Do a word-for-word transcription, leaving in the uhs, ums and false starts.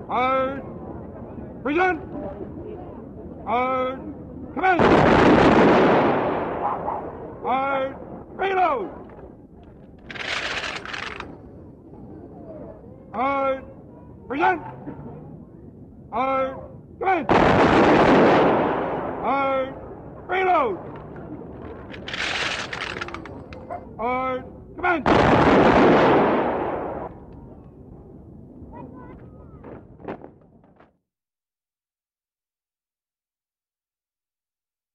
Hard. Present. Hard. Commence. Hard. Reload. Hard. Present. Hard. Commence. Hard. Reload. Hard. Commence.